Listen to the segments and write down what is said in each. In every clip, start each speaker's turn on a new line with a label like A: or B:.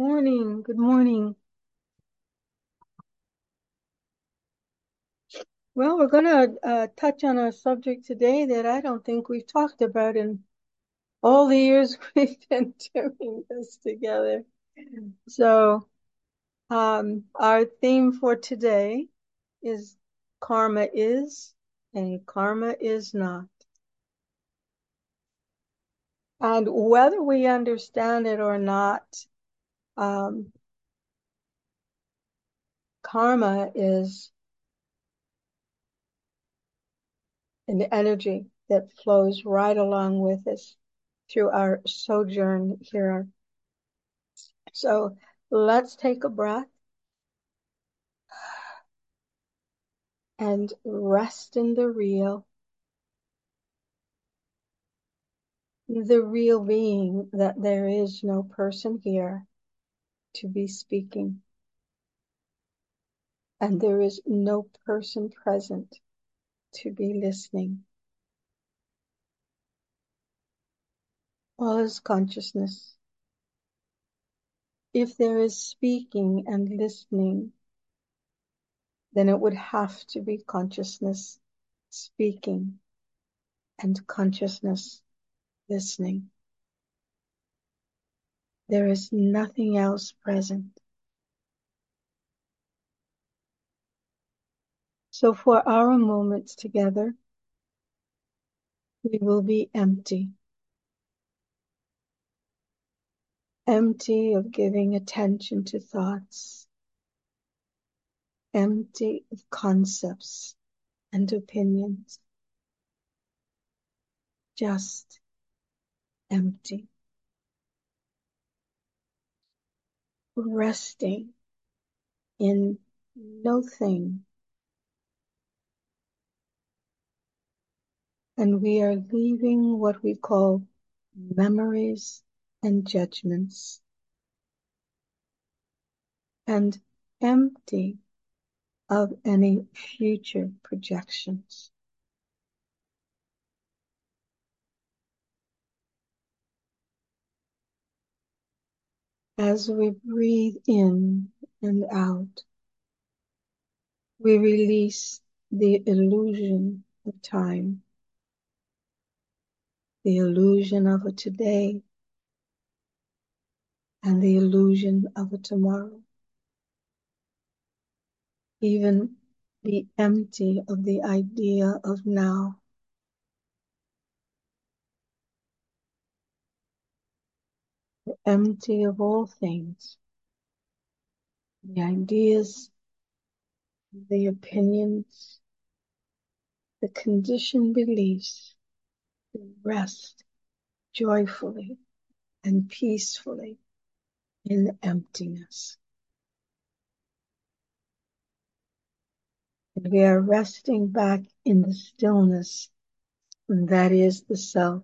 A: Morning. Good morning. Well, we're going to touch on a subject today that I don't think we've talked about in all the years we've been doing this together. So, our theme for today is karma is and karma is not. And whether we understand it or not, um, karma is an energy that flows right along with us through our sojourn here. So let's take a breath and rest in the real being that there is no person here to be speaking, and there is no person present to be listening. All is consciousness. If there is speaking and listening, then it would have to be consciousness speaking and consciousness listening. There is nothing else present. So for our moments together, we will be empty. Empty of giving attention to thoughts. Empty of concepts and opinions. Just empty. Resting in no thing. And we are leaving what we call memories and judgments. And empty of any future projections. As we breathe in and out, we release the illusion of time, the illusion of a today, and the illusion of a tomorrow. Even be empty of the idea of now. Empty of all things, the ideas, the opinions, the conditioned beliefs. Rest joyfully and peacefully in emptiness. And we are resting back in the stillness, and that is the self.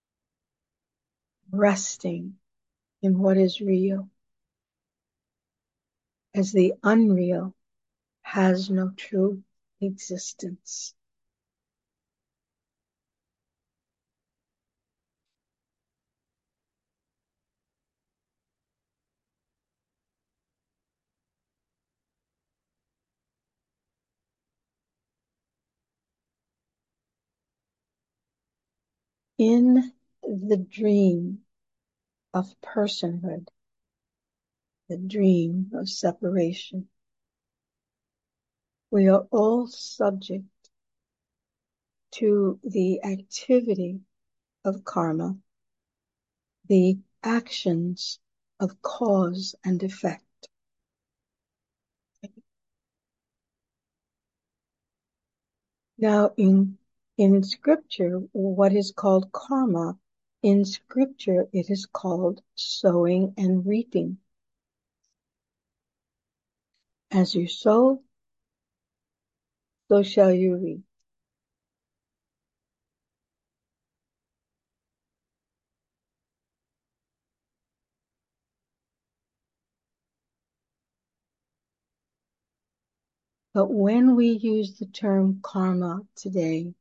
A: Resting in what is real, as the unreal has no true existence. In the dream of personhood, the dream of separation, we are all subject to the activity of karma, the actions of cause and effect. Now, in scripture, what is called karma, in scripture, it is called sowing and reaping. As you sow, so shall you reap. But when we use the term karma today,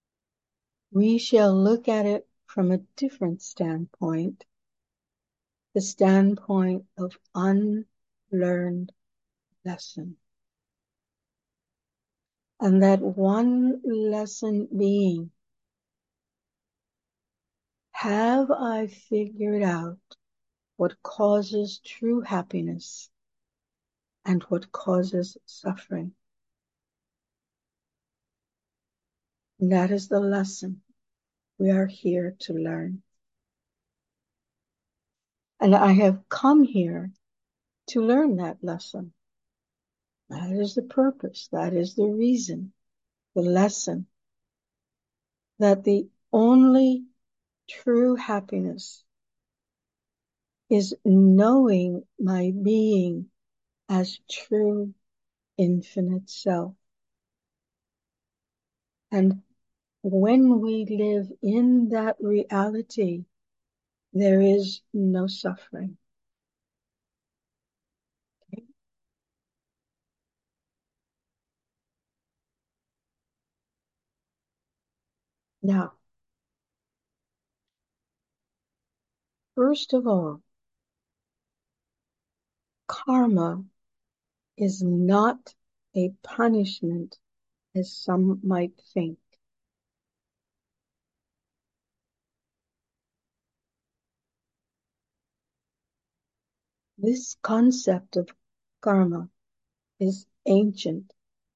A: we shall look at it from a different standpoint, the standpoint of unlearned lesson. And that one lesson being, have I figured out what causes true happiness and what causes suffering? And that is the lesson we are here to learn. And I have come here to learn that lesson. That is the purpose. That is the reason, the lesson, that the only true happiness is knowing my being as true infinite self. And when we live in that reality, there is no suffering. Okay? Now, first of all, karma is not a punishment as some might think. This concept of karma is ancient.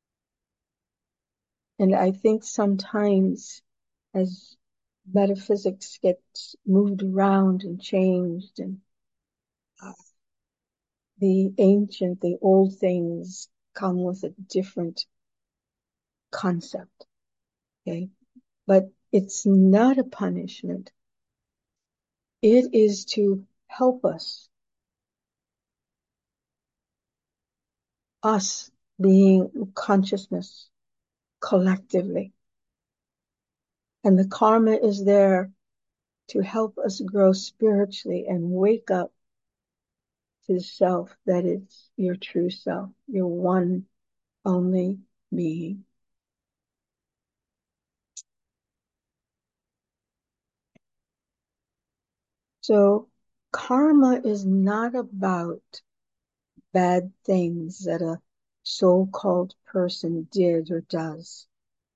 A: And I think sometimes as metaphysics gets moved around and changed, and uh, the old things come with a different concept. Okay. But it's not a punishment. It is to help us being consciousness collectively. And the karma is there to help us grow spiritually and wake up to the self that is your true self, your one only being. So karma is not about bad things that a so-called person did or does.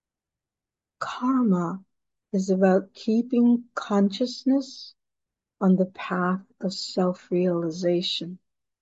A: Karma is about keeping consciousness on the path of self-realization.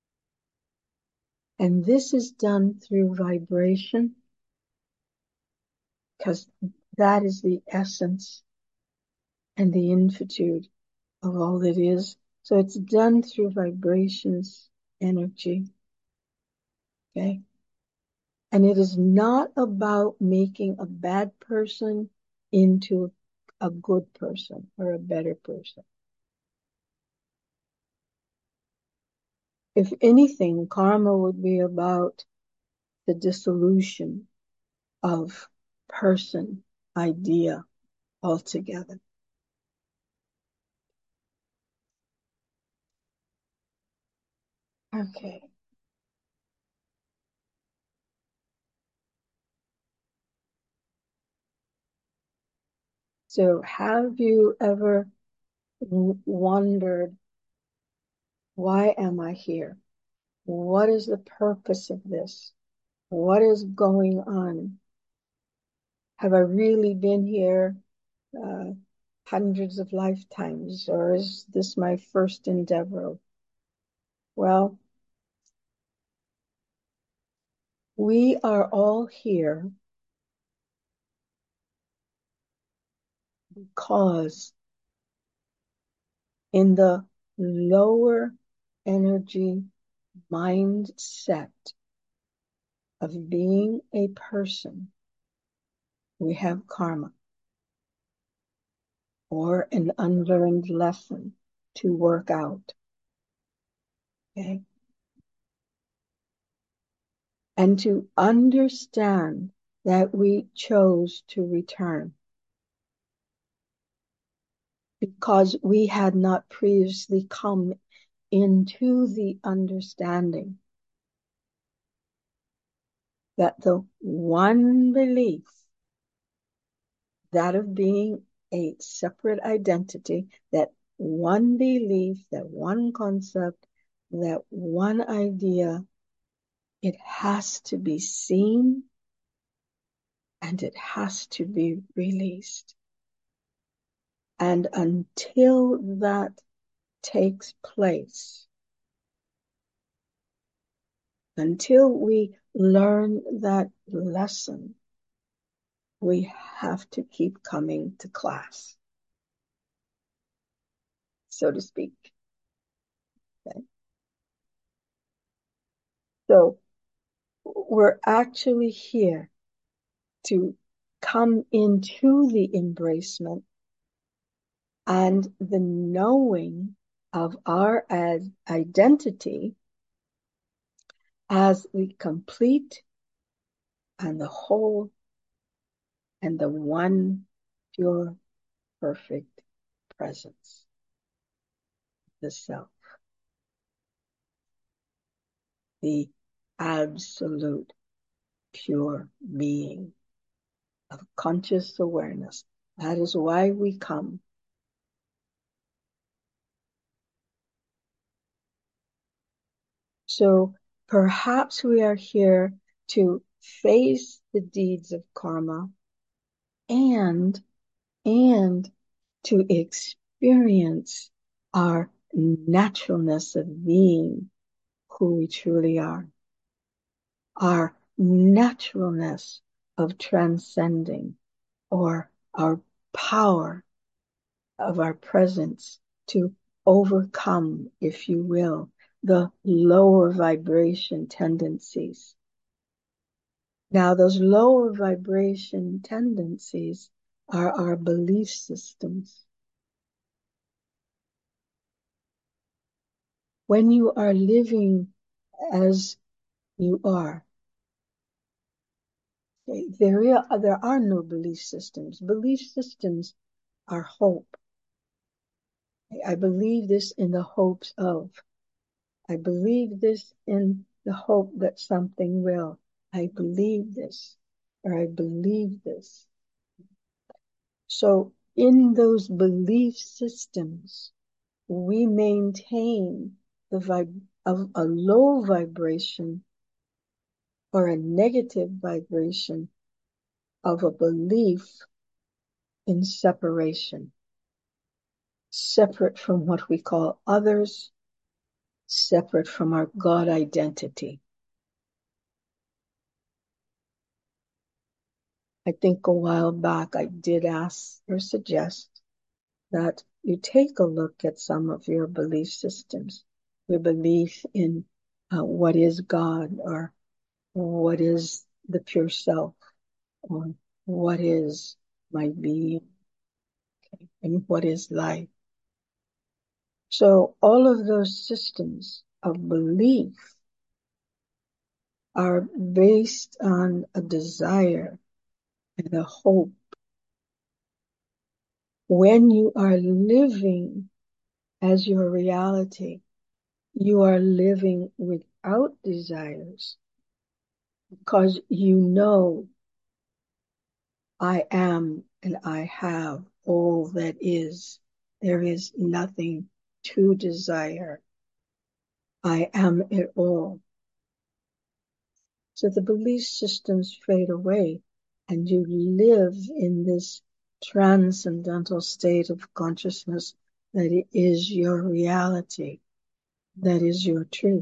A: And this is done through vibration, because that is the essence and the infinitude of all that is. So it's done through vibrations, energy. Okay. And it is not about making a bad person into a good person or a better person. If anything, karma would be about the dissolution of person, idea altogether. Okay. So have you ever wondered, why am I here? What is the purpose of this? What is going on? Have I really been here uh, hundreds of lifetimes, or is this my first endeavor? Well, we are all here because in the lower energy mindset of being a person, we have karma or an unlearned lesson to work out. Okay. And to understand that we chose to return because we had not previously come into the understanding that the one belief, that of being a separate identity, that one belief, that one concept, that one idea, it has to be seen and it has to be released. And until that takes place, until we learn that lesson, we have to keep coming to class, so to speak. Okay? So we're actually here to come into the embracement and the knowing of our identity as the complete and the whole and the one pure, perfect presence, the self, the absolute pure being of conscious awareness. That is why we come. So perhaps we are here to face the deeds of karma and to experience our naturalness of being who we truly are, our naturalness of transcending, or our power of our presence to overcome, if you will, the lower vibration tendencies. Now, those lower vibration tendencies are our belief systems. When you are living as you are, there are no belief systems. Belief systems are hope. I believe this in the hopes of. I believe this in the hope that something will. I believe this, or I believe this. So in those belief systems, we maintain of a low vibration or a negative vibration of a belief in separation, separate from what we call others, separate from our God identity. I think a while back I did ask or suggest that you take a look at some of your belief systems, your belief in what is God, or what is the pure self, or what is my being, okay, and what is life. So all of those systems of belief are based on a desire and a hope. When you are living as your reality, you are living without desires because you know I am and I have all that is. There is nothing to desire. I am it all. So the belief systems fade away and you live in this transcendental state of consciousness that it is your reality, that is your truth.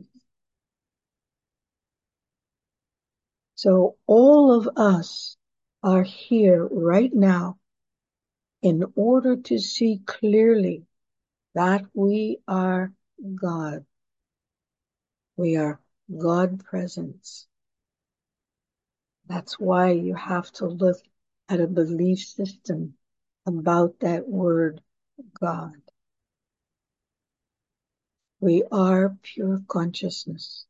A: So all of us are here right now in order to see clearly that we are God. We are God presence. That's why you have to look at a belief system about that word God. We are pure consciousness.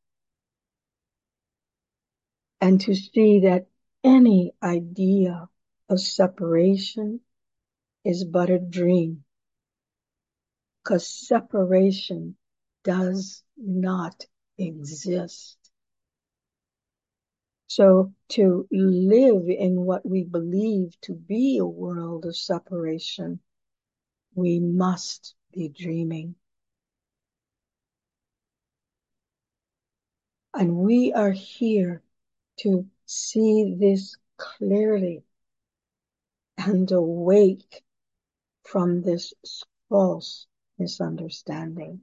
A: And to see that any idea of separation is but a dream, because separation does not exist. So to live in what we believe to be a world of separation, we must be dreaming. And we are here to see this clearly and awake from this false misunderstanding.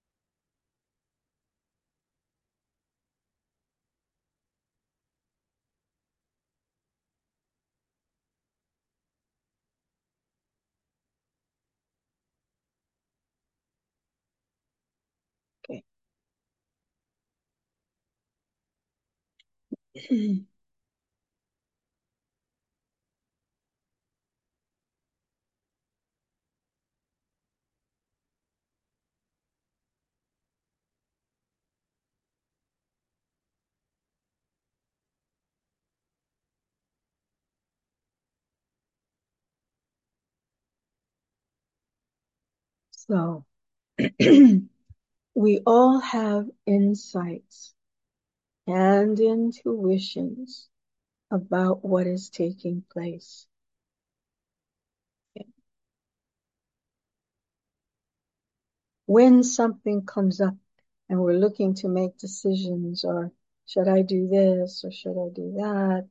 A: Okay. So we all have insights and intuitions about what is taking place. When something comes up and we're looking to make decisions, or should I do this or should I do that?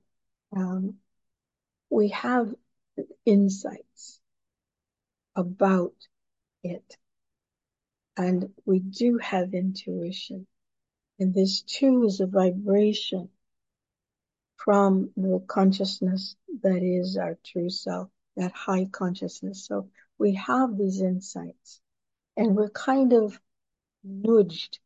A: We have insights about it, and we do have intuition. And this too is a vibration from the consciousness that is our true self, that high consciousness. So we have these insights, and we're kind of nudged.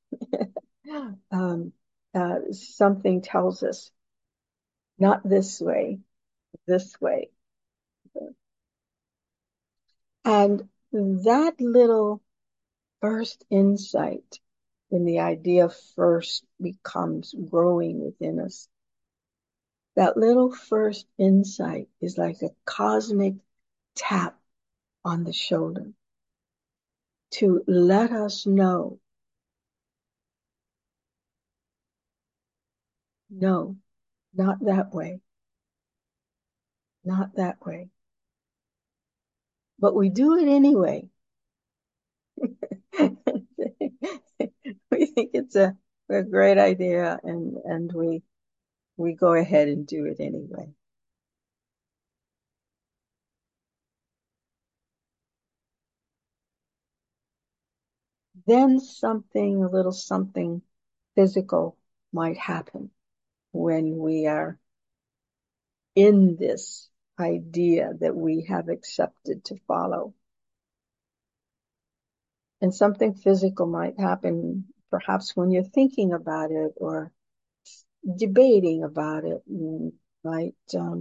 A: Something tells us, not this way, this way. And that little first insight, when the idea first becomes growing within us, that little first insight is like a cosmic tap on the shoulder to let us know, no, not that way, not that way. But we do it anyway. We think it's a great idea, and we go ahead and do it anyway. Then something, a little something physical might happen when we are in this idea that we have accepted to follow. And something physical might happen perhaps when you're thinking about it or debating about it. You might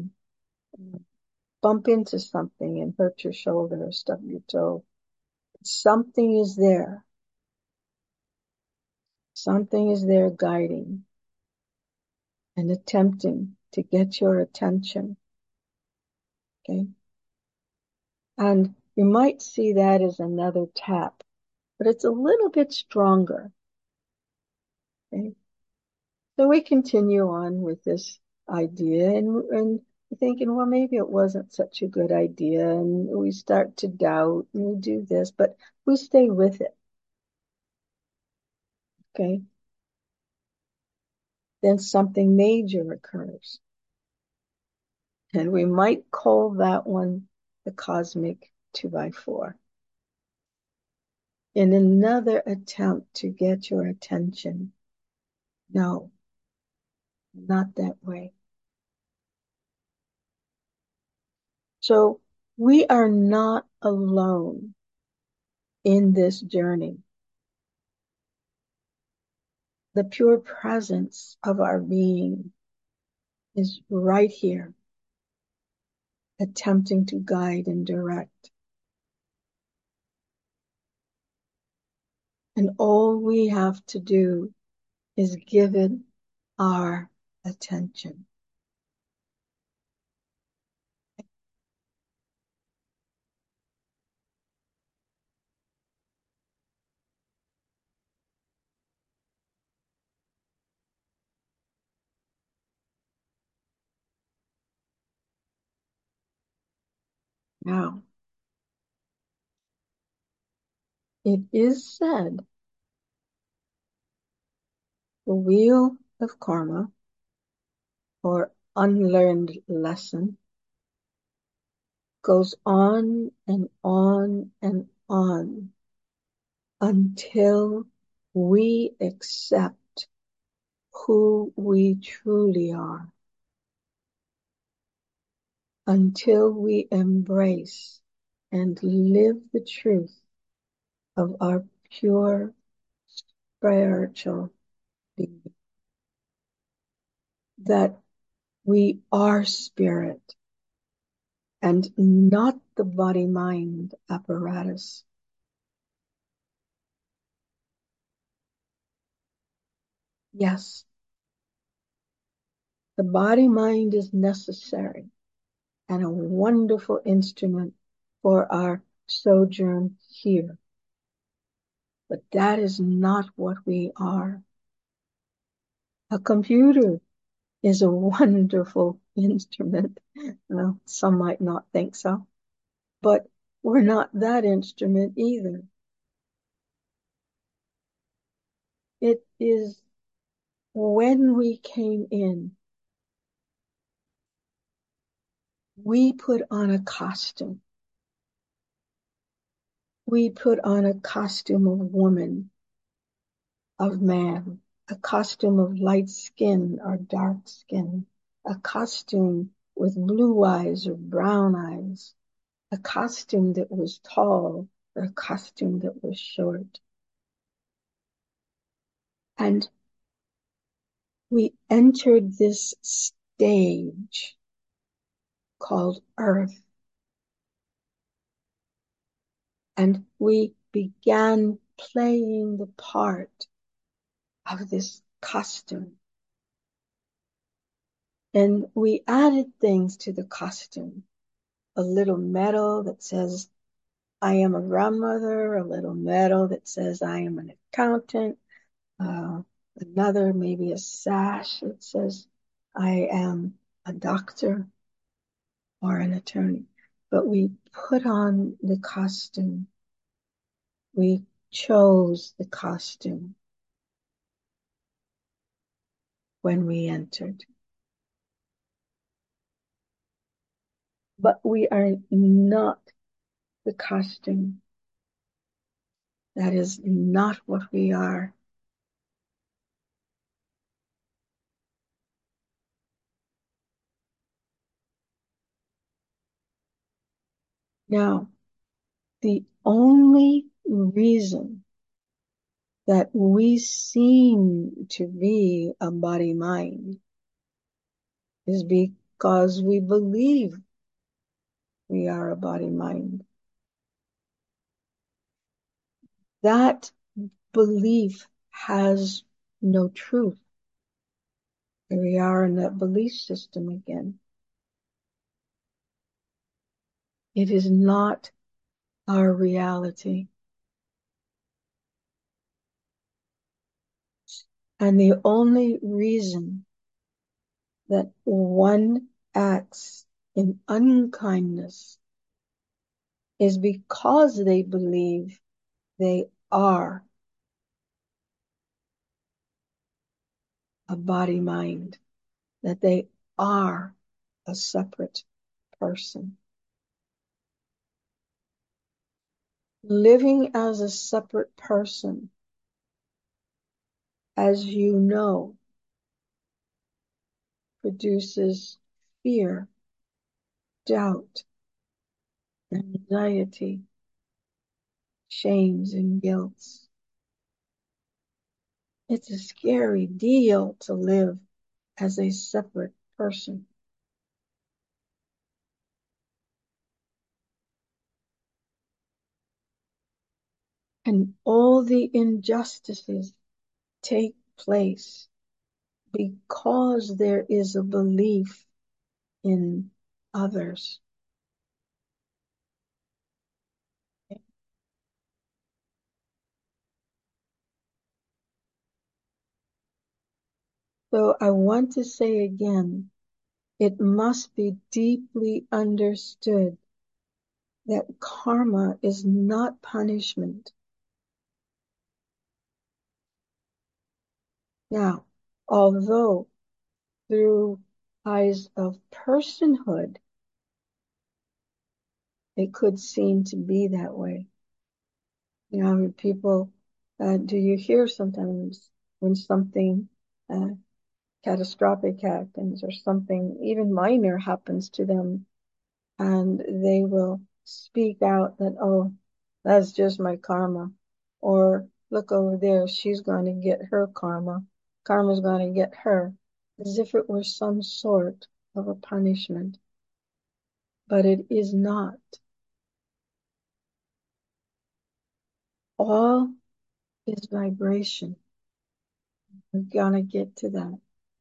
A: bump into something and hurt your shoulder or stub your toe. Something is there. Something is there guiding and attempting to get your attention. Okay. And you might see that as another tap, but it's a little bit stronger. Okay. So we continue on with this idea, and thinking, well, maybe it wasn't such a good idea. And we start to doubt and we do this, but we stay with it. Okay. Then something major occurs. And we might call that one the cosmic 2x4. In another attempt to get your attention. No, not that way. So we are not alone in this journey. The pure presence of our being is right here, attempting to guide and direct. And all we have to do is give it our attention. Now, It is said the wheel of karma, or unlearned lesson, goes on and on and on until we accept who we truly are, until we embrace and live the truth of our pure spiritual being, that we are spirit and not the body-mind apparatus. Yes, the body-mind is necessary and a wonderful instrument for our sojourn here. But that is not what we are. A computer is a wonderful instrument. Well, some might not think so, but we're not that instrument either. It is when we came in, we put on a costume. We put on a costume of woman, of man, a costume of light skin or dark skin, a costume with blue eyes or brown eyes, a costume that was tall or a costume that was short. And we entered this stage called Earth, and we began playing the part of this costume. And we added things to the costume. A little medal that says, I am a grandmother, a little medal that says, I am an accountant, another, maybe a sash that says, I am a doctor or an attorney. But we put on the costume. We chose the costume when we entered. But we are not the costume. That is not what we are. Now, the only reason that we seem to be a body mind is because we believe we are a body mind. That belief has no truth. Here we are in that belief system again. It is not our reality. And the only reason that one acts in unkindness is because they believe they are a body mind, that they are a separate person. Living as a separate person, as you know, produces fear, doubt, anxiety, shames, and guilt. It's a scary deal to live as a separate person. And all the injustices take place because there is a belief in others. So I want to say again, it must be deeply understood that karma is not punishment. Now, although through eyes of personhood, it could seem to be that way. You know, people, do you hear sometimes when something uh, catastrophic happens or something even minor happens to them, and they will speak out that, oh, that's just my karma. Or look over there, she's going to get her karma. Karma's going to get her, as if it were some sort of a punishment. But it is not. All is vibration. We're going to get to that.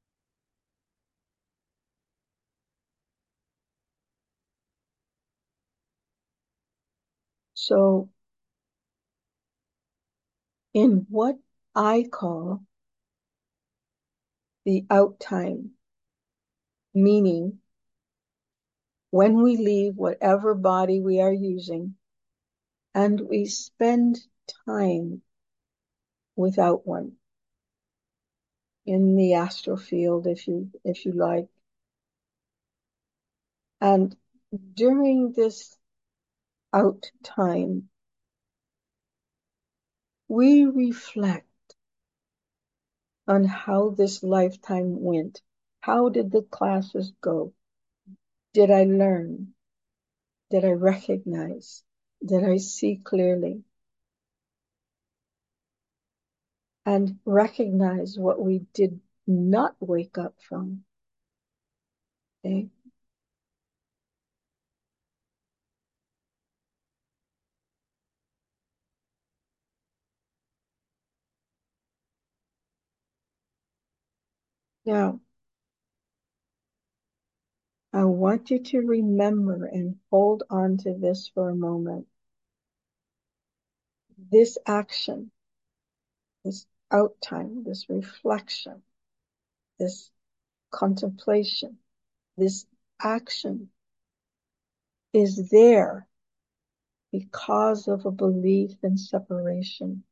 A: So, in what I call the out time, meaning when we leave whatever body we are using and we spend time without one in the astral field, if you like. And during this out time, we reflect on how this lifetime went. How did the classes go? Did I learn? Did I recognize? Did I see clearly? And recognize what we did not wake up from. Okay? Now, I want you to remember and hold on to this for a moment. This action, this out time, this reflection, this contemplation, this action is there because of a belief in separation.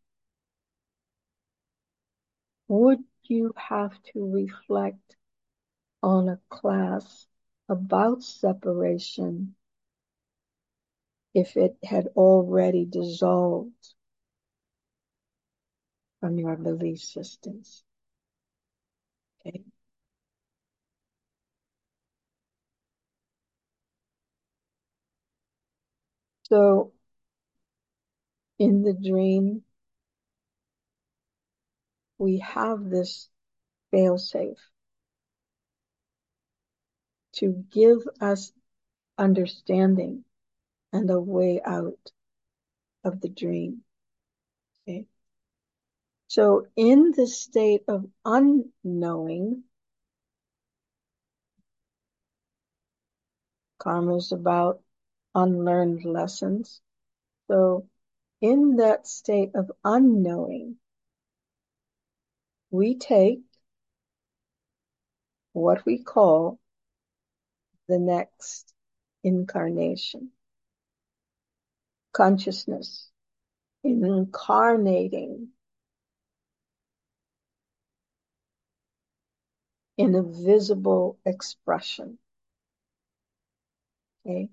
A: Would you have to reflect on a class about separation if it had already dissolved from your belief systems? Okay. So in the dream, we have this failsafe to give us understanding and a way out of the dream. Okay. So in the state of unknowing, karma is about unlearned lessons. So in that state of unknowing, we take what we call the next incarnation, consciousness, incarnating in a visible expression. Okay.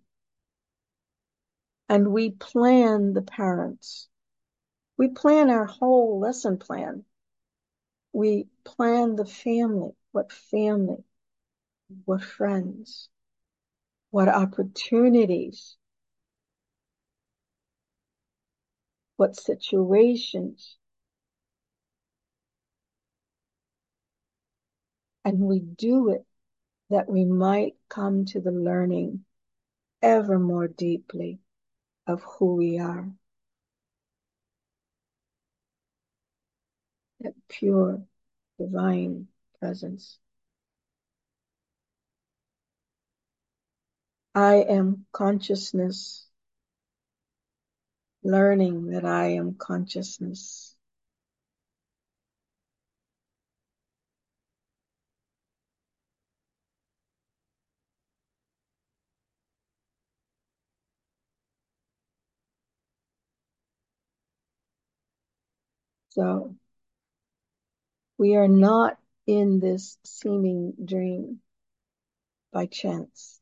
A: And we plan the parents. We plan our whole lesson plan. We plan the family, what friends, what opportunities, what situations. And we do it that we might come to the learning ever more deeply of who we are. That pure, divine presence. I am consciousness, learning that I am consciousness. So We are not in this seeming dream by chance.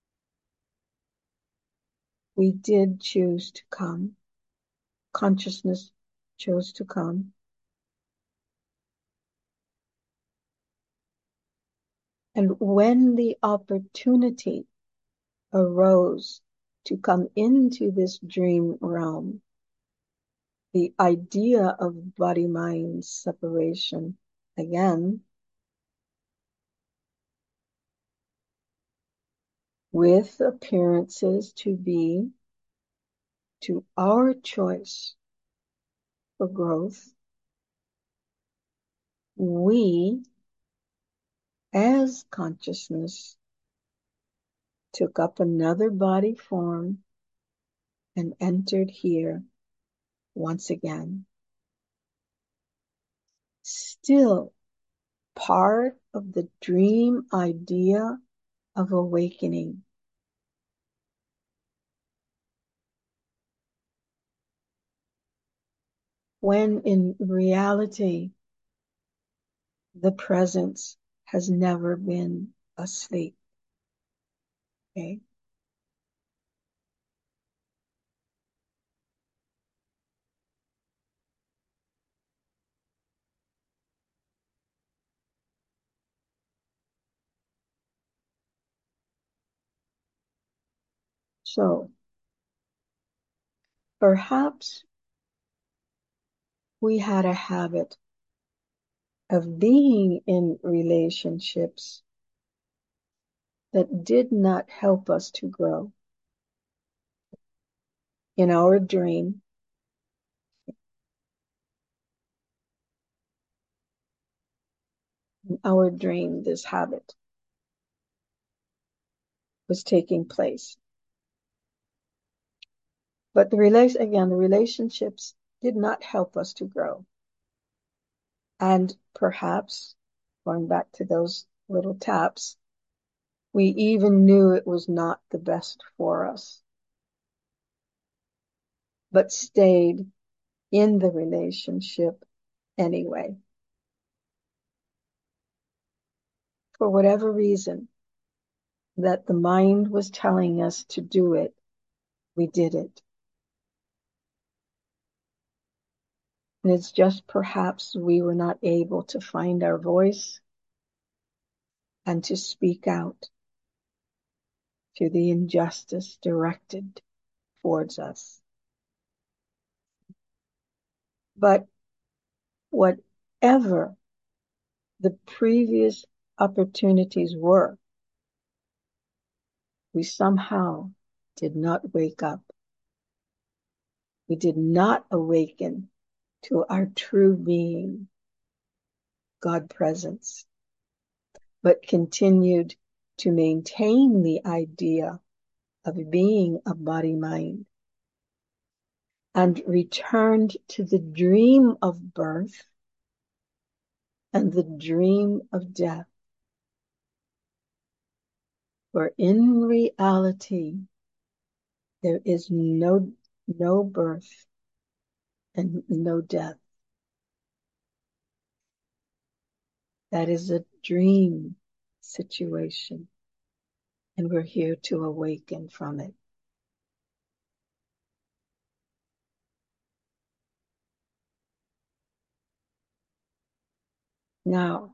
A: We did choose to come. Consciousness chose to come. And when the opportunity arose to come into this dream realm, the idea of body-mind separation again, with appearances to be to our choice for growth, we as consciousness took up another body form and entered here once again. Still part of the dream idea of awakening. When in reality, the presence has never been asleep. Okay? So perhaps we had a habit of being in relationships that did not help us to grow. In our dream, this habit was taking place. But the relationships did not help us to grow. And perhaps, going back to those little taps, we even knew it was not the best for us, but stayed in the relationship anyway. For whatever reason that the mind was telling us to do it, we did it. And it's just perhaps we were not able to find our voice and to speak out to the injustice directed towards us. But whatever the previous opportunities were, we somehow did not wake up. We did not awaken to our true being, God presence, but continued to maintain the idea of being a body-mind, and returned to the dream of birth and the dream of death, where in reality there is no birth and no death. That is a dream situation, and we're here to awaken from it. Now,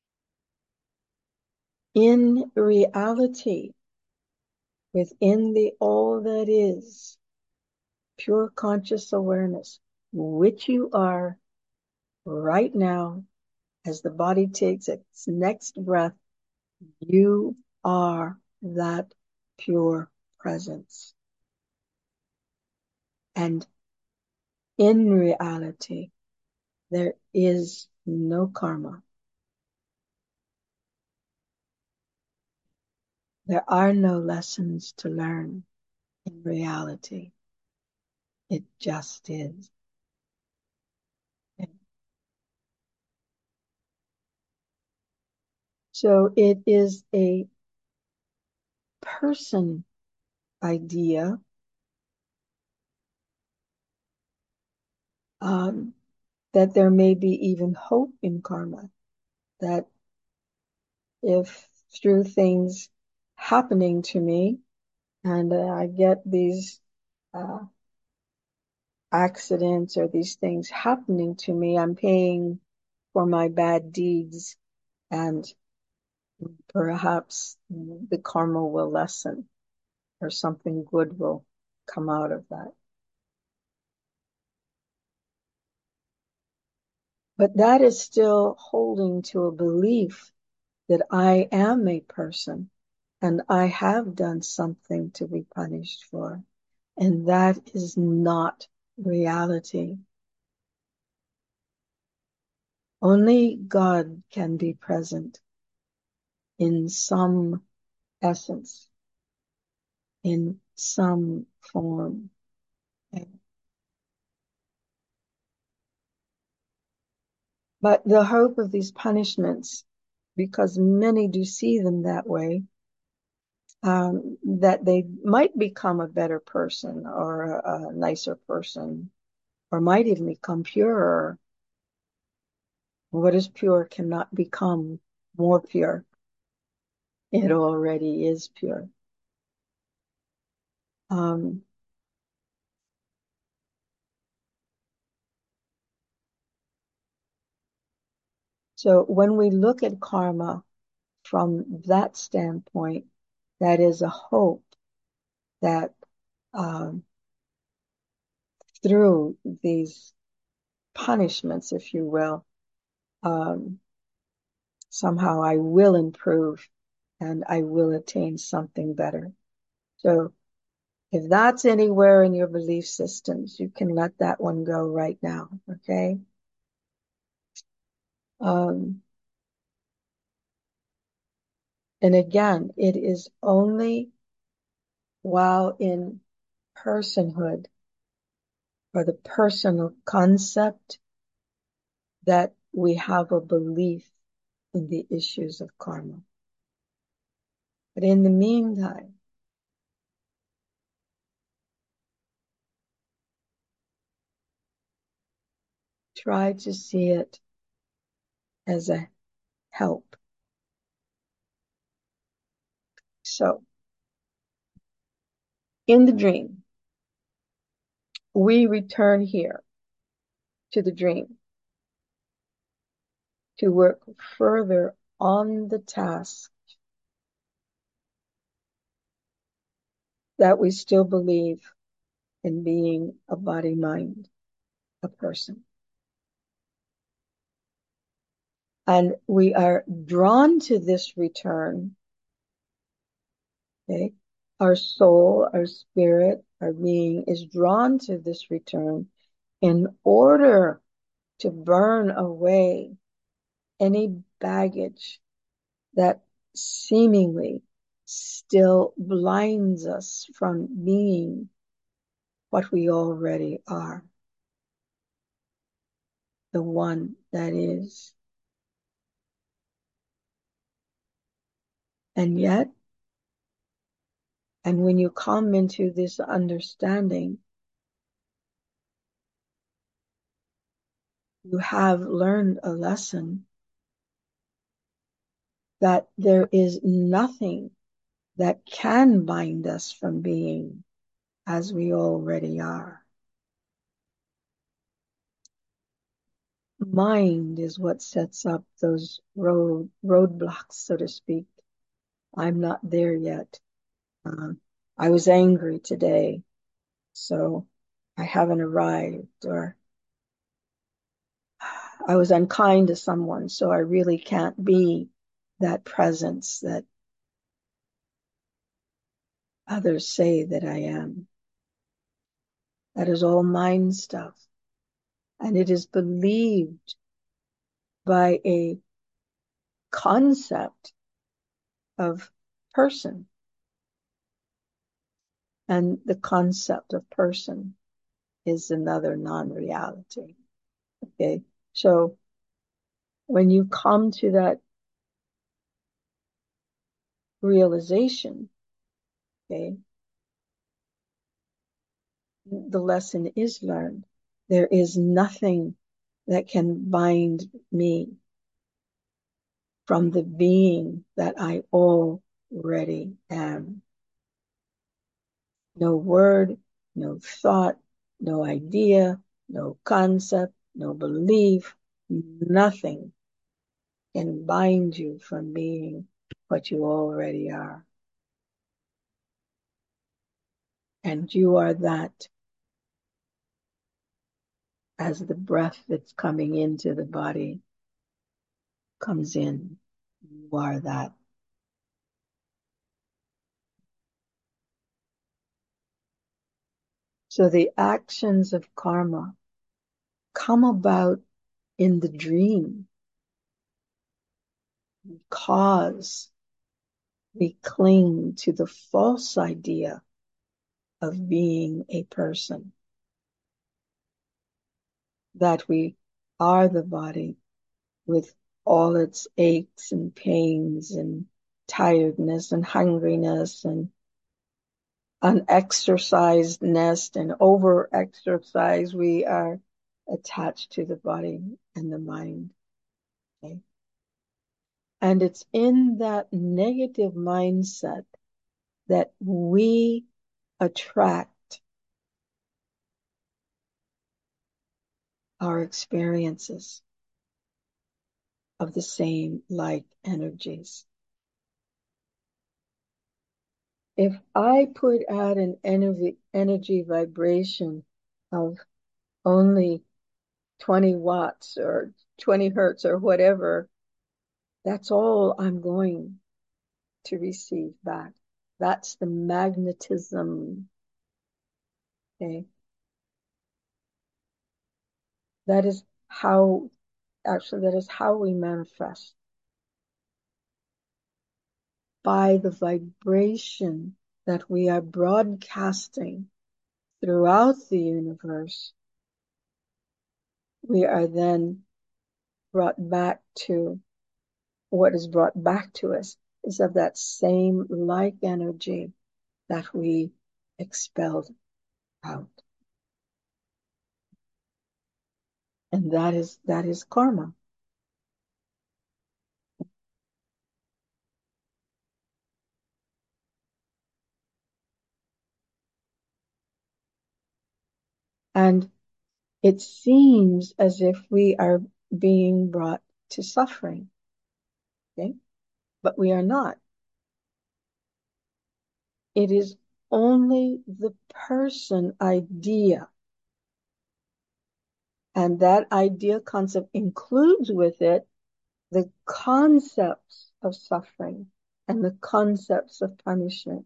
A: in reality, within the all that is, pure conscious awareness, which you are right now, as the body takes its next breath, you are that pure presence. And in reality, there is no karma. There are no lessons to learn in reality. It just is. So it is a person idea, that there may be even hope in karma, that if through things happening to me and I get these uh, accidents or these things happening to me, I'm paying for my bad deeds, and perhaps the karma will lessen or something good will come out of that. But that is still holding to a belief that I am a person and I have done something to be punished for. And that is not reality. Only God can be present in some essence, in some form. But the hope of these punishments, because many do see them that way, that they might become a better person or a nicer person, or might even become purer. What is pure cannot become more pure. It already is pure. Um, so when we look at karma from that standpoint, that is a hope that um, through these punishments, if you will, um, somehow I will improve and I will attain something better. So if that's anywhere in your belief systems, you can let that one go right now. Okay. Um, and again, it is only while in personhood or the personal concept that we have a belief in the issues of karma. But in the meantime, try to see it as a help. So in the dream, we return here to the dream to work further on the task that we still believe in being a body, mind, a person. And we are drawn to this return. Okay. Our soul, our spirit, our being is drawn to this return in order to burn away any baggage that seemingly still blinds us from being what we already are, the one that is. And yet, and when you come into this understanding, you have learned a lesson that there is nothing that can bind us from being as we already are. Mind is what sets up those roadblocks, so to speak. I'm not there yet. I was angry today, so I haven't arrived, or I was unkind to someone, so I really can't be that presence that others say that I am. That is all mind stuff. And it is believed by a concept of person. And the concept of person is another non-reality. Okay. So when you come to that realization, okay, the lesson is learned. There is nothing that can bind me from the being that I already am. No word, no thought, no idea, no concept, no belief, nothing can bind you from being what you already are. And you are that as the breath that's coming into the body comes in. You are that. So the actions of karma come about in the dream because we cling to the false idea of being a person, that we are the body with all its aches and pains and tiredness and hungriness and unexercisedness and over-exercise. We are attached to the body and the mind. Okay? And it's in that negative mindset that we attract our experiences of the same like energies. If I put out an energy vibration of only 20 watts or 20 hertz or whatever, that's all I'm going to receive back. That's the magnetism. Okay. That is how, actually, that is how we manifest, by the vibration that we are broadcasting throughout the universe. We are then brought back to, what is brought back to us is of that same like energy that we expelled out. And that is karma. And it seems as if we are being brought to suffering. Okay? But we are not. It is only the person idea. And that idea concept includes with it the concepts of suffering and the concepts of punishment.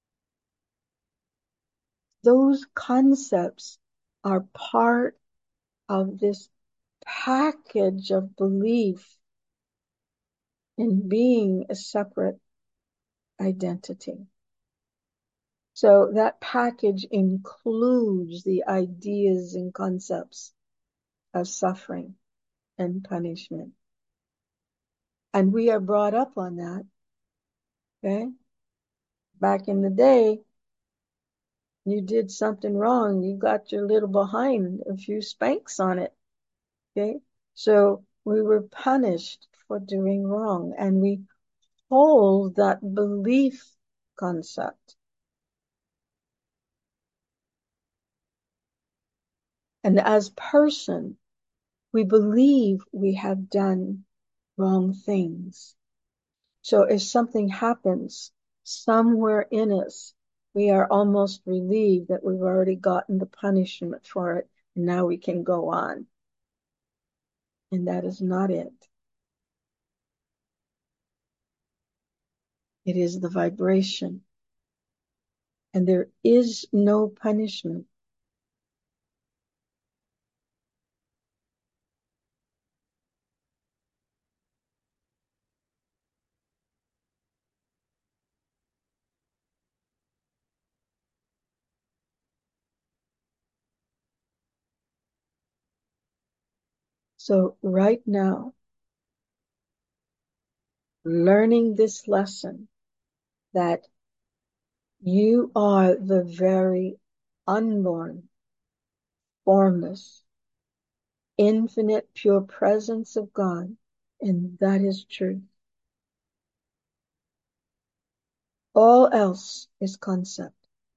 A: Those concepts are part of this package of belief in being a separate identity. So that package includes the ideas and concepts of suffering and punishment. And we are brought up on that. Okay? Back in the day, you did something wrong, you got your little behind a few spanks on it. Okay? So we were punished for doing wrong, and we hold that belief concept. And as person, we believe we have done wrong things. So if something happens somewhere in us, we are almost relieved that we've already gotten the punishment for it, and now we can go on. And that is not it. It is the vibration. And there is no punishment. So right now, learning this lesson that you are the very unborn, formless, infinite pure presence of God, and that is truth. All else is concept.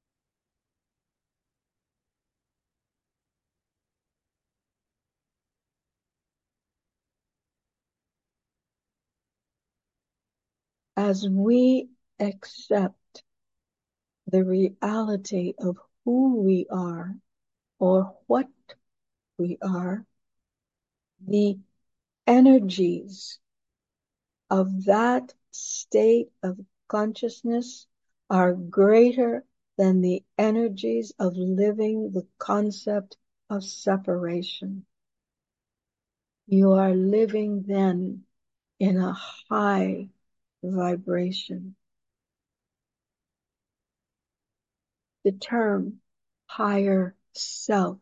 A: As we accept the reality of who we are or what we are, the energies of that state of consciousness are greater than the energies of living the concept of separation. You are living then in a high vibration. The term higher self,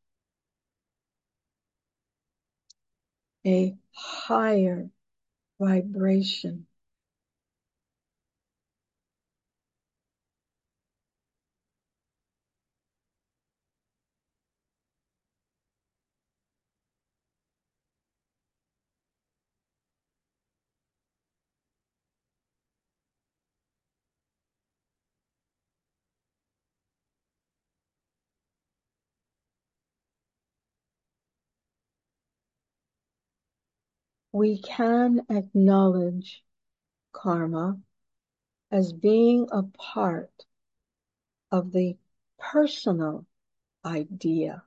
A: a higher vibration. We can acknowledge karma as being a part of the personal idea.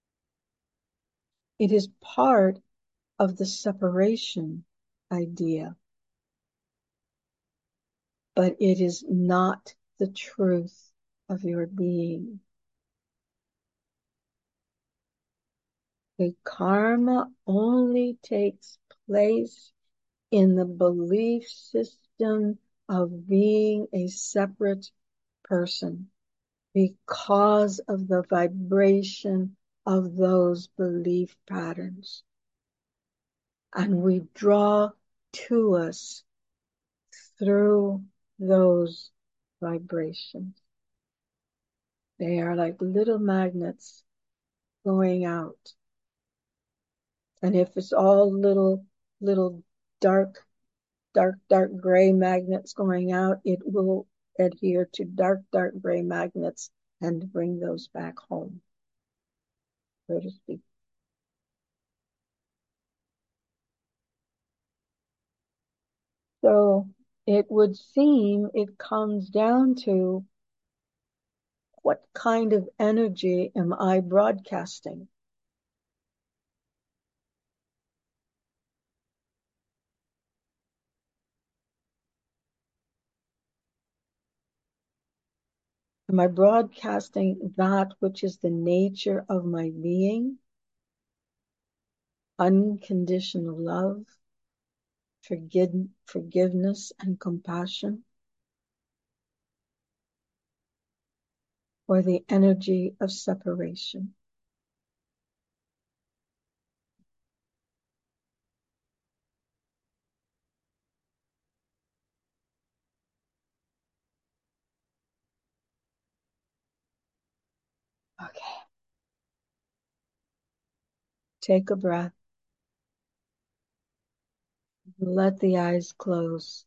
A: It is part of the separation idea, but it is not the truth of your being. The karma only takes place in the belief system of being a separate person because of the vibration of those belief patterns. And we draw to us through those vibrations. They are like little magnets going out. And if it's all little dark gray magnets going out, it will adhere to dark gray magnets and bring those back home, so to speak. So it would seem it comes down to what kind of energy am I broadcasting? Am I broadcasting that which is the nature of my being? Unconditional love, forgiveness, and compassion? Or the energy of separation? Okay. Take a breath. Let the eyes close.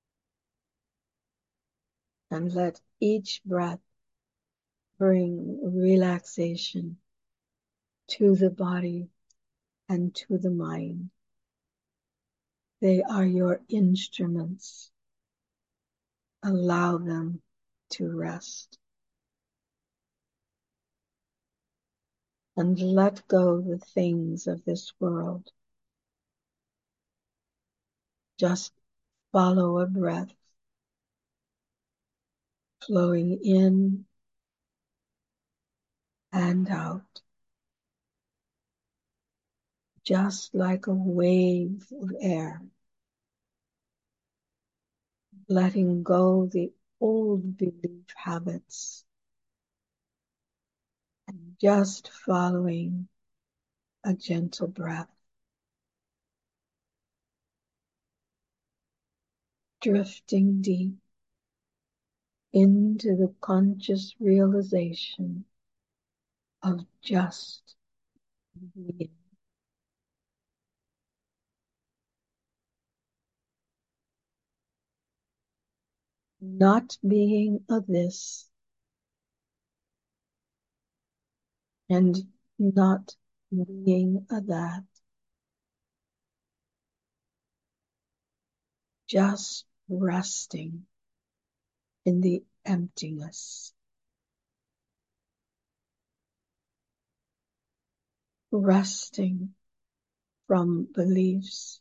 A: And let each breath bring relaxation to the body and to the mind. They are your instruments. Allow them to rest. And let go the things of this world. Just follow a breath flowing in and out, just like a wave of air, letting go the old belief habits and just following a gentle breath, drifting deep into the conscious realization of just being. not being a this and not being a that, just resting in the emptiness, resting from beliefs,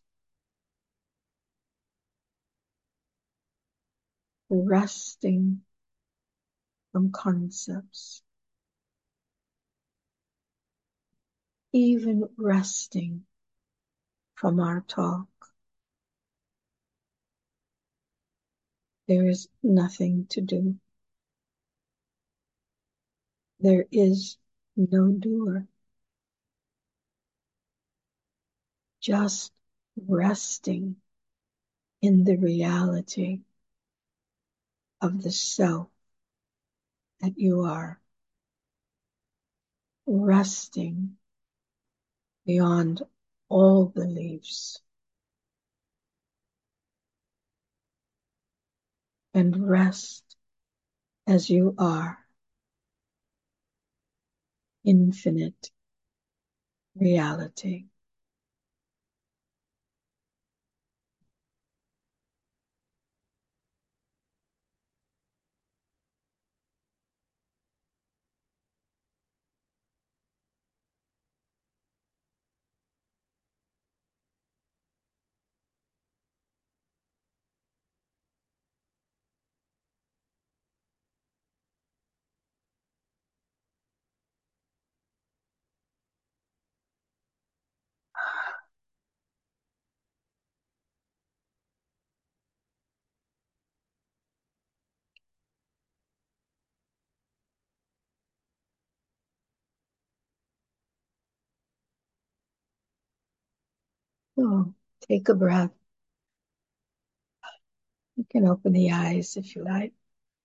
A: resting from concepts, even resting from our talk. There is nothing to do. There is no doer, just resting in the reality of the self that you are, resting beyond all beliefs, and rest as you are, infinite reality. So take a breath. You can open the eyes if you like.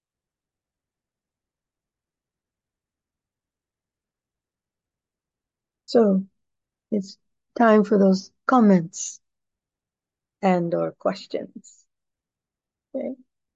A: So it's time for those comments and or questions. Okay.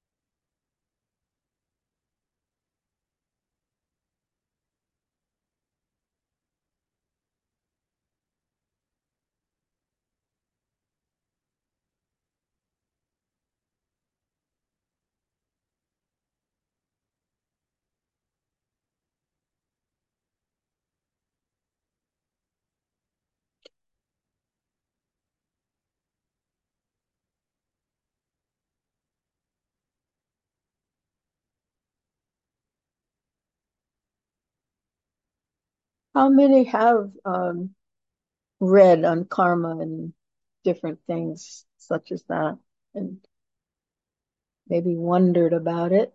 A: How many have read on karma and different things such as that and maybe wondered about it?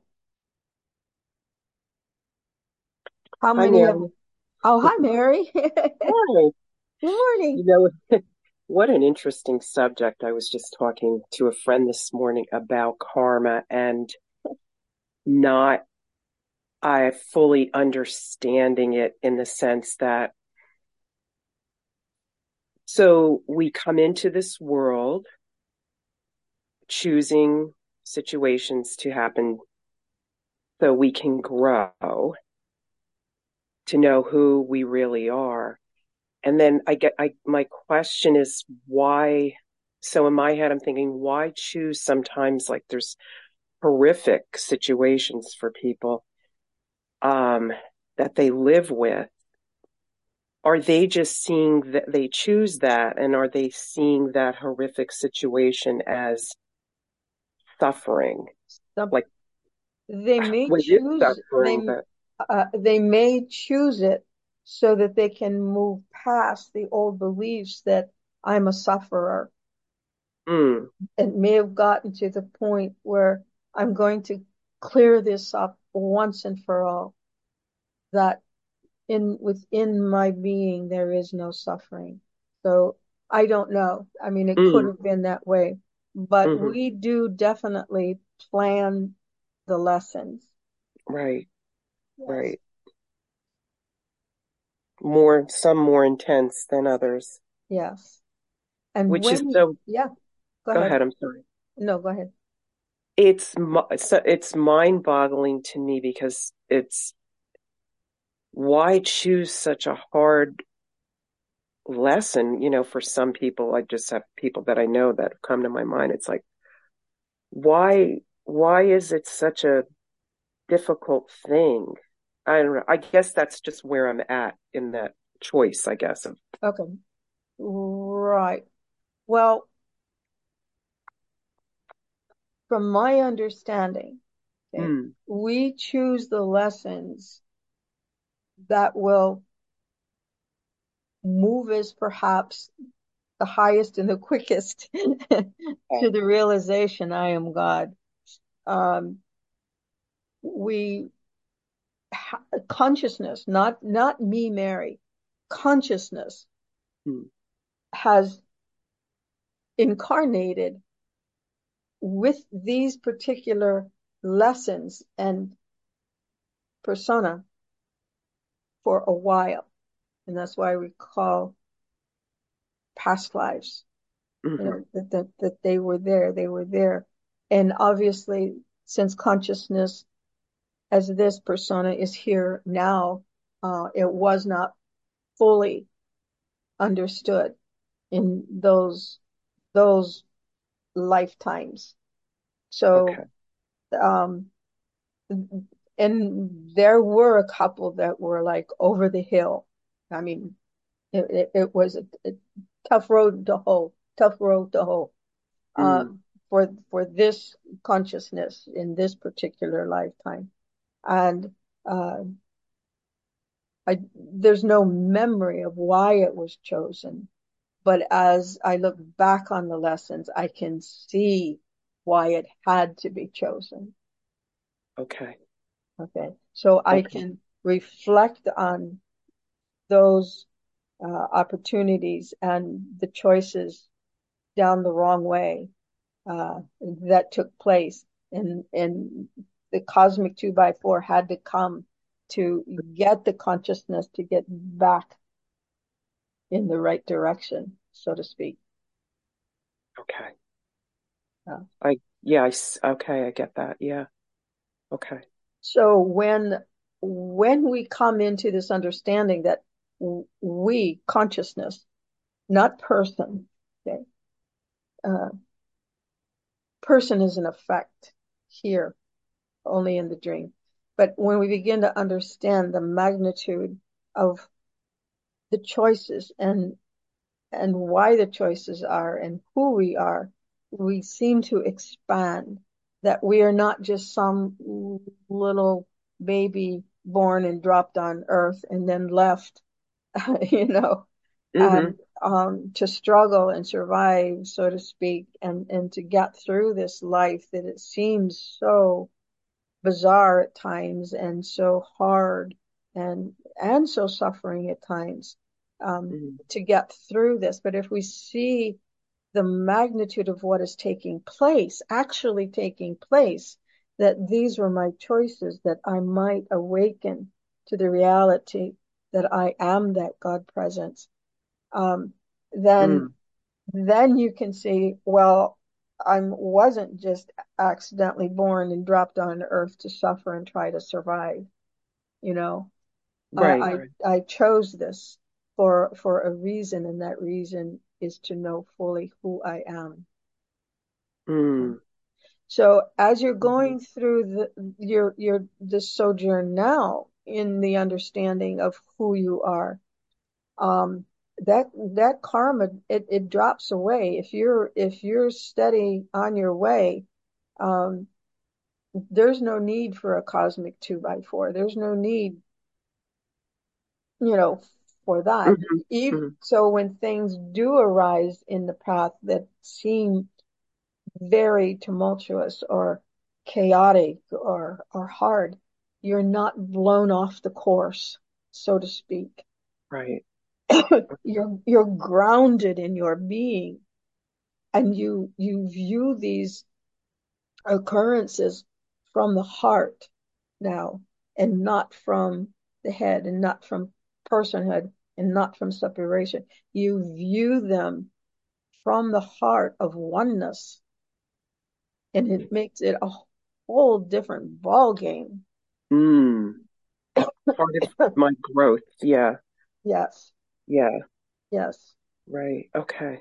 A: How
B: Hi,
A: many have?
B: Mary.
A: Oh, hi, Mary. Good
B: Hi.
A: morning.
B: You know, what an interesting subject. I was just talking to a friend this morning about karma and not I fully understanding it in the sense that so we come into this world choosing situations to happen so we can grow to know who we really are. And then my question is why, so in my head, I'm thinking, why choose sometimes like there's horrific situations for people um, that they live with? Are they just seeing that they choose that, and are they seeing that horrific situation as suffering?
A: Some
B: Like,
A: they may
B: what is
A: choose
B: suffering? But
A: they may choose it so that they can move past the old beliefs that I'm a sufferer.
B: mm,
A: It may have gotten to the point where I'm going to clear this up once and for all, that in within my being there is no suffering. So I don't know. I mean, it could
B: mm,
A: have been that way, but
B: hmm,
A: we do definitely plan the lessons.
B: right,
A: Yes.
B: right. Some more intense than others,
A: Yes. And
B: which is
A: when,
B: so.
A: yeah, go
B: Go
A: ahead.
B: ahead. I'm sorry.
A: No, go ahead.
B: it's mind-boggling to me because it's why choose such a hard lesson, for some people. I just have people that I know that come to my mind. It's like, why is it such a difficult thing? I don't know. I guess that's just where I'm at in that choice, I guess.
A: Okay. Right. Well, from my understanding, okay,
B: Mm,
A: we choose the lessons that will move us perhaps the highest and the quickest to the realization I am God. Um, we consciousness, not me, Mary, consciousness
B: mm,
A: has incarnated with these particular lessons and persona for a while. And that's why we call past lives,
B: hmm
A: that they were there. And obviously, since consciousness as this persona is here now, it was not fully understood in those lifetimes. So,
B: Okay.
A: um, and there were a couple that were like over the hill. I mean, it was a tough road to hoe, tough road to hoe,
B: Mm,
A: for this consciousness in this particular lifetime. And uh, there's no memory of why it was chosen. But as I look back on the lessons, I can see why it had to be chosen.
B: okay.
A: Okay. So I
B: Okay.
A: can reflect on those opportunities and the choices down the wrong way that took place. And the cosmic two by four had to come to get the consciousness to get back in the right direction, so to speak.
B: Okay.
A: Uh,
B: Yeah, okay, I get that. Yeah. Okay.
A: so when we come into this understanding that we consciousness, not person, okay, uh, person is an effect here only in the dream. But when we begin to understand the magnitude of the choices and why the choices are and who we are, we seem to expand that we are not just some little baby born and dropped on earth and then left, you know,
B: hmm
A: and to struggle and survive, so to speak, and to get through this life that it seems so bizarre at times and so hard and so suffering at times,
B: hmm
A: to get through this. But if we see the magnitude of what is taking place, actually taking place, that these were my choices, that I might awaken to the reality that I am that God presence, um, then
B: Mm,
A: then you can see, well, I wasn't just accidentally born and dropped on earth to suffer and try to survive. You know,
B: right.
A: I chose this for a reason, and that reason is to know fully who I am.
B: Mm,
A: So as you're
B: hmm
A: going through your the sojourn now in the understanding of who you are, um, that karma, it drops away if you're steady on your way. um, there's no need for a cosmic two by four. There's no need, you know, for that.
B: hmm
A: Even
B: hmm
A: so, when things do arise in the path that seem very tumultuous or chaotic or hard, you're not blown off the course, so to speak.
B: Right.
A: You're grounded in your being, and you view these occurrences from the heart now, and not from the head, and not from personhood, and not from separation. You view them from the heart of oneness, and it makes it a whole different ball game.
B: Mm. Part of my growth. Yeah.
A: Yes,
B: Yeah.
A: yes.
B: Right. Okay.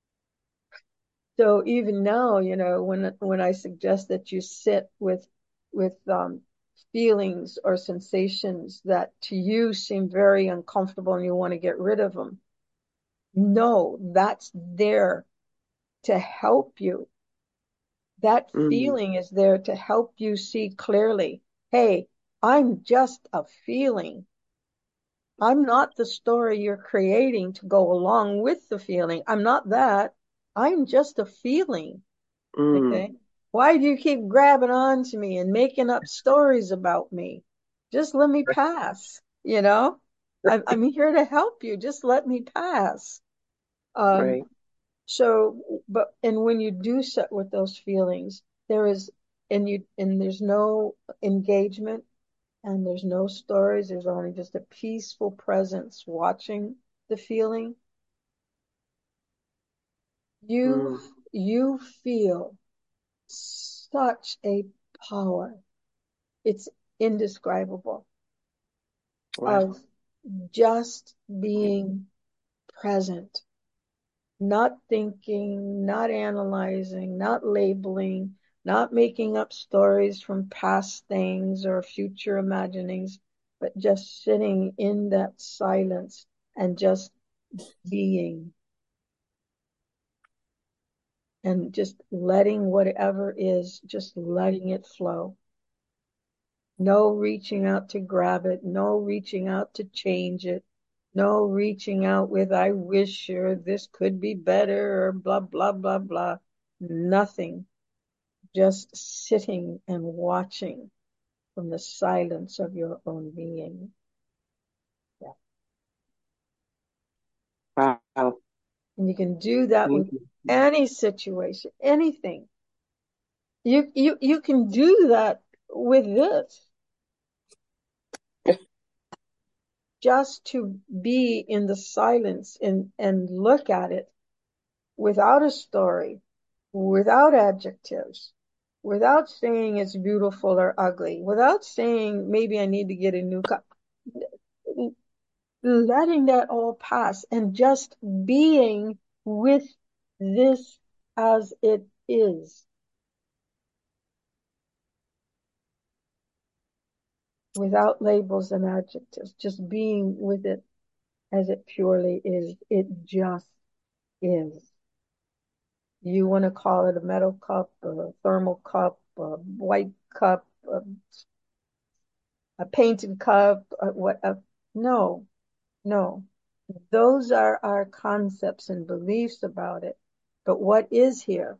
A: So even now, when I suggest that you sit with feelings or sensations that to you seem very uncomfortable and you want to get rid of them, no, that's there to help you. That
B: Mm.
A: feeling is there to help you see clearly. Hey, I'm just a feeling. I'm not the story you're creating to go along with the feeling. I'm not that. I'm just a feeling.
B: Mm.
A: Okay. Why do you keep grabbing on to me and making up stories about me? Just let me pass, you know? I'm here to help you. Just let me pass. Um,
B: Right.
A: and when you do sit with those feelings, there is, and there's no engagement and there's no stories. There's only just a peaceful presence watching the feeling. You,
B: Mm.
A: you feel such a power. It's indescribable
B: Wow.
A: of just being present, not thinking, not analyzing, not labeling, not making up stories from past things or future imaginings, but just sitting in that silence and just being and just letting whatever is, just letting it flow. No reaching out to grab it, no reaching out to change it, no reaching out with, I wish, or this could be better, or blah, blah, blah, blah. Nothing. Just sitting and watching from the silence of your own being. Yeah.
B: Wow.
A: And you can do that
B: Thank
A: with
B: you.
A: any situation, anything. You can do that with this. Just to be in the silence and look at it without a story, without adjectives, without saying it's beautiful or ugly, without saying maybe I need to get a new cup, letting that all pass and just being with this as it is, without labels and adjectives, just being with it as it purely is. It just is. You want to call it a metal cup, a thermal cup, a white cup, a painted cup, what? No, no. Those are our concepts and beliefs about it. But what is here,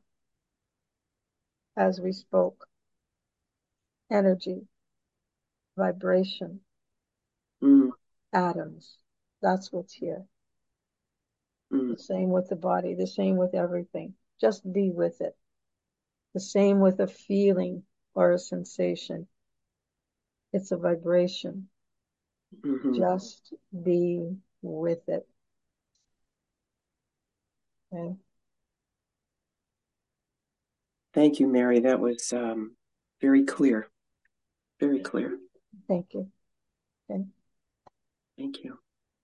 A: as we spoke, energy, vibration,
B: Mm.
A: atoms. That's what's here. The
B: Mm.
A: same with the body, the same with everything. Just be with it. The same with a feeling or a sensation. It's a vibration.
B: Mm-hmm.
A: Just be with it. Okay?
B: Thank you, Mary. That was very clear. Very clear.
A: Thank you. Okay.
B: Thank you.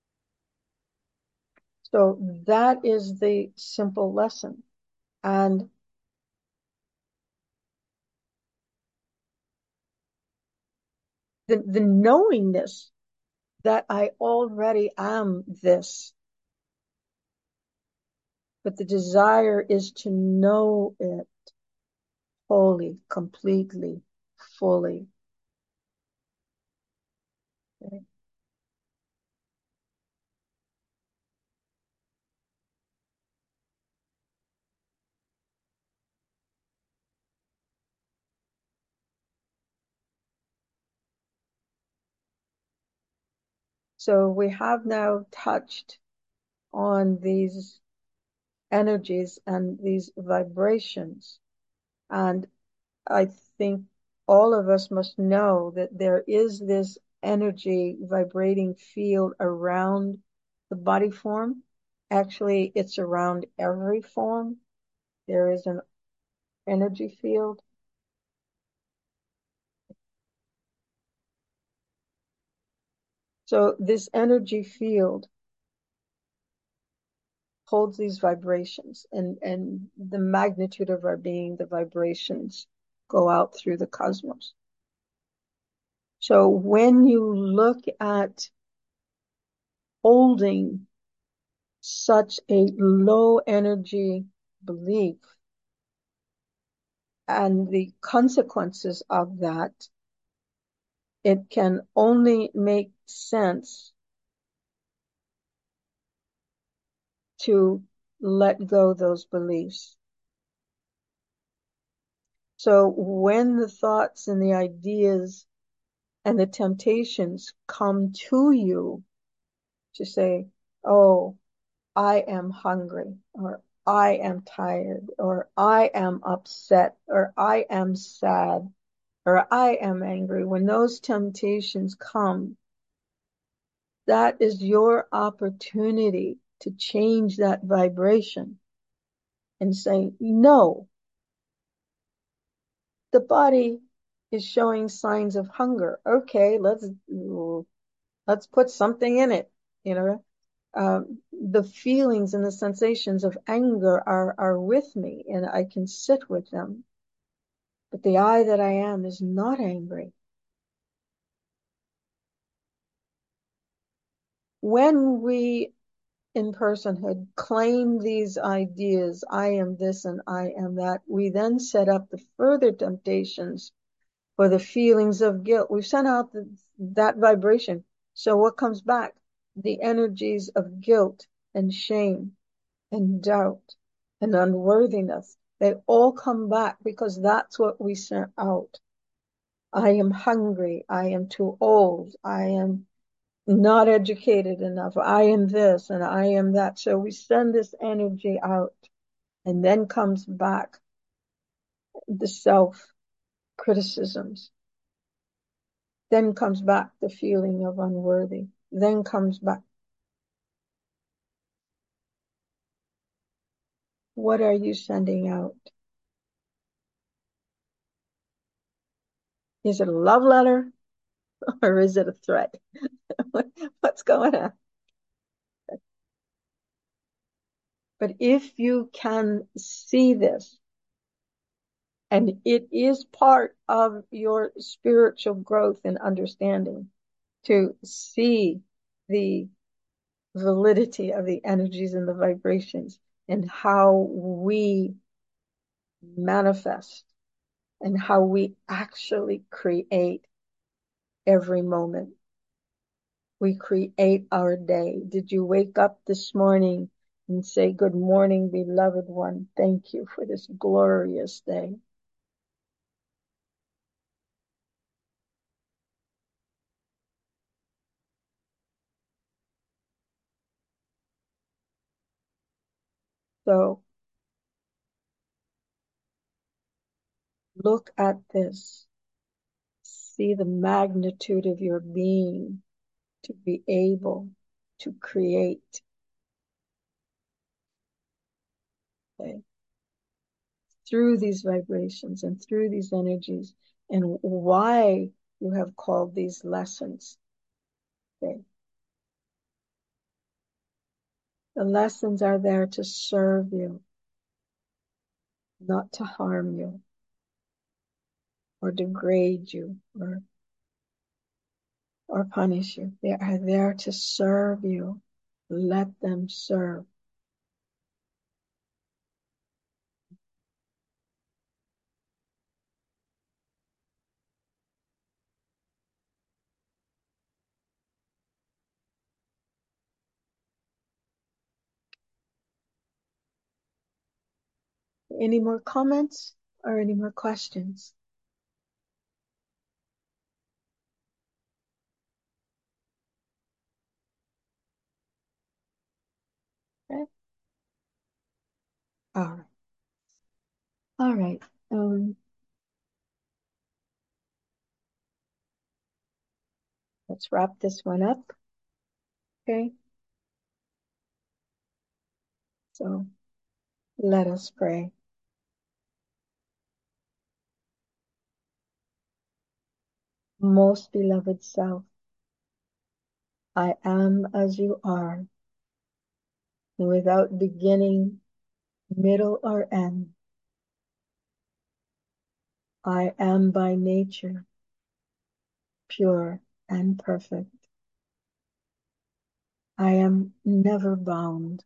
A: So that is the simple lesson. And the knowingness that I already am this, but the desire is to know it wholly, completely, fully. Okay? So we have now touched on these energies and these vibrations. And I think all of us must know that there is this energy vibrating field around the body form. Actually, it's around every form. There is an energy field. So this energy field holds these vibrations, and the magnitude of our being, the vibrations go out through the cosmos. So when you look at holding such a low energy belief and the consequences of that, it can only make sense to let go those beliefs. So when the thoughts and the ideas and the temptations come to you to say, oh, I am hungry, or I am tired, or I am upset, or I am sad, or I am angry, when those temptations come, that is your opportunity to change that vibration and say, no, the body is showing signs of hunger. Okay, let's put something in it. You know, the feelings and the sensations of anger are with me, and I can sit with them. But the I that I am is not angry. When we in personhood claim these ideas, I am this and I am that, we then set up the further temptations for the feelings of guilt. We've sent out that vibration. So what comes back? The energies of guilt and shame and doubt and unworthiness. They all come back because that's what we sent out. I am hungry. I am too old. I am not educated enough. I am this and I am that. So we send this energy out, and then comes back the self criticisms. Then comes back the feeling of unworthy. Then comes back. What are you sending out? Is it a love letter or is it a threat? What's going on? But if you can see this, and it is part of your spiritual growth and understanding to see the validity of the energies and the vibrations and how we manifest and how we actually create every moment. We create our day. Did you wake up this morning and say, good morning, beloved one? Thank you for this glorious day. So look at this. See the magnitude of your being to be able to create. Okay, through these vibrations and through these energies, and why you have called these lessons. Okay. The lessons are there to serve you, not to harm you or degrade you or punish you. They are there to serve you. Let them serve. Any more comments or any more questions? Okay. All right. All right. Let's wrap this one up. Okay. So let us pray. most beloved self, I am as you are, without beginning, middle, or end. I am by nature pure and perfect. I am never bound.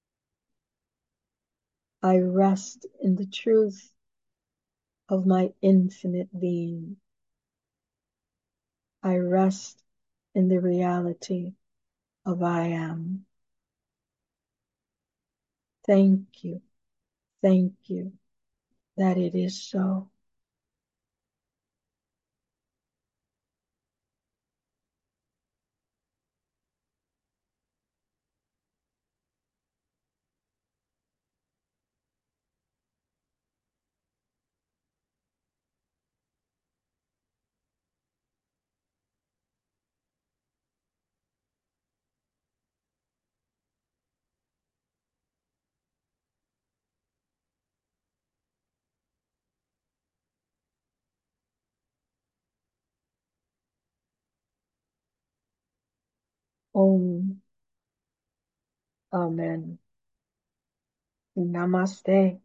A: I rest in the truth of my infinite being. I rest in the reality of I am. Thank you, thank you that it is so. Om. Amen. Namaste.